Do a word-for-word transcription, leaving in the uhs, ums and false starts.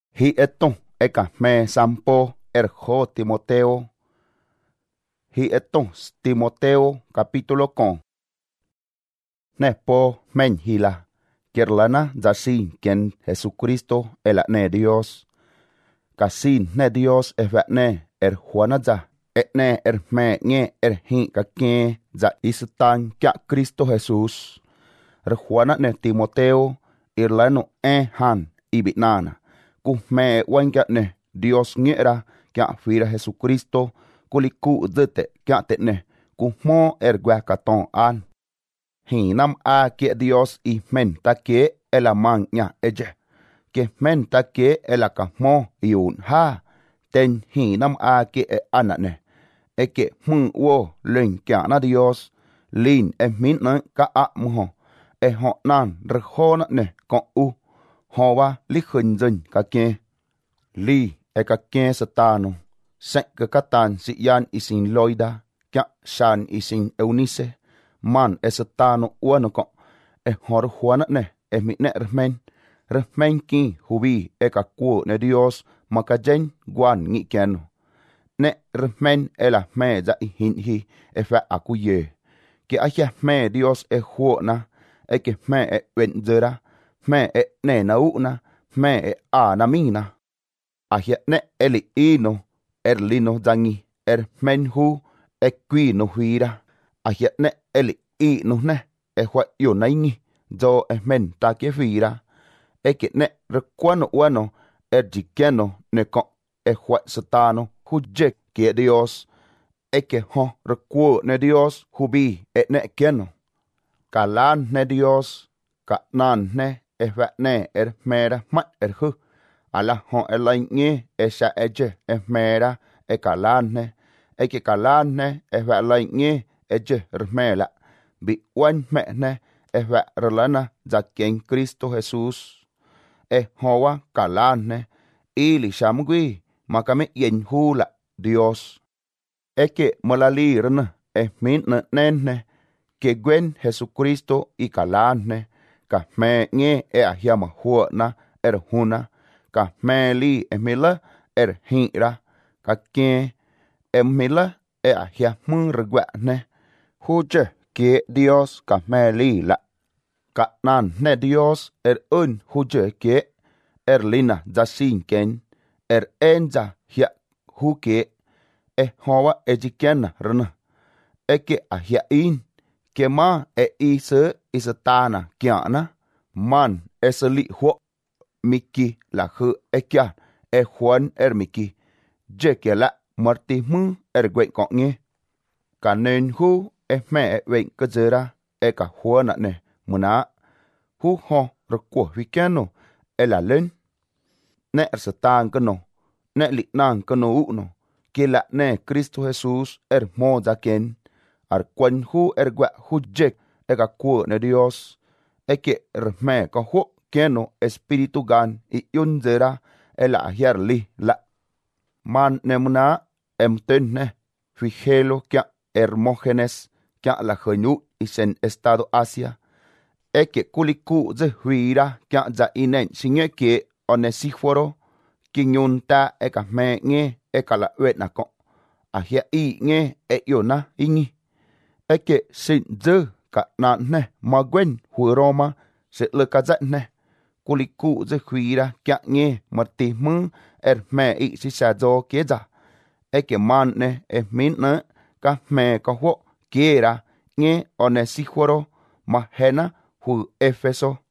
Hi eton eka me sampo erjo Timoteo. Hi eton Timoteo capítulo con. Nepo men hila. Kirlana zasin quien Jesucristo el ne Dios. Casin ne Dios es ne er Juanaza. Et ne er me nye er hin kakien za istan kya Cristo Jesús. Er Juana ne Timoteo irlano en han ibinana. Ku me wanga ne Dios nyera kya fira Jesucristo kuliku dete kya te ne ku mo er gwa katon an. Hinam a ke Dios i men ta ke elaman nya eje. Ke men ta ke elakamo yun ha. Ten hinam a ke e anane. E ke mun wo len kya na Dios. Lin e min na ka a mo. E ho nan reho na ne kon u. Hoa li khẩn dân cả kia. Li e cả kia satano. Sen ke katan si yan isin loida. Kya shan isin eunice. Man e satano uano ko. E hor huana ne. E mi ne remen. Remen ki hubi e ka kuo ne Dios. Maka jen guan ngi kiano. Ne remen e la me za i hin hi. E fa akuye. Ke aja me Dios e huo na. E ke me e wen zera. Me e ne na una, me e a na mina. Ahia ne eli ino, er lino zangi, er men hu, e qui no huira. Ahia ne eli ino ne, e hua yo na ingi, zo e men ta ke vira. E ke ne requano uano, er jikiano ne kon, e hua satano, huje ke Dios. E ke ho requo ne Dios, hubi e ne kiano. Kalan ne Dios, ka nan ne, e va ne er mera mat er hu. Ala hon e la nye e sha eje e mera e kalane. E ke kalane e va la nye eje rmela. Bi wan me ne e va relana za quien Cristo Jesús. E hoa kalane. Ili shamgui makame yen hula Dios. E ke molali rna e min nene ke gwen Jesucristo y kalane. Ka me nye e ahiama huo na er huna. Ka me li e mila er hira. Ka kien e mila e ahia mun regwa ne. Huje ke Dios ka me li la. Ka nan ne Dios er un huje ke er lina za sinken. Er enza hia huke e hoa e jikena rana. E ke ahia in. Ke ma e isa isa tana kiana. Man esa li huo. Miki la hu e kia. E huan er miki. Je ke la marti mu er gwen kong nye. Ka nen hu e me e wen kazera. E ka huana ne muna. Hu ho rekwo vikano. E la len. Ne er satan kano. Ne li nan kano uno. Ke la ne Cristo Jesús er mo za ken. Ar kwen hu er gwa hu jek e ka kuo ne Dios. E ke rme ka hu keno espiritu gan i yunzera e la ahiar li la. Man ne muna em ten ne fijelo kia Hermógenes kia la genu isen estado Asia. E ke kuliku ze huira kia za inen sinye ke onesiforo kinyunta e ka me nge e ka la wet na ko. Ahia i nge e yona ingi. E ke sin dư ka na ne ma gwen hu Roma se le ka za ne. Kuliku ze huira kia nge marti mu er me i si sa zo ke za. E ke man ne e min ne ka me ka ho kiera nge onesiforo ma hena hu Efeso.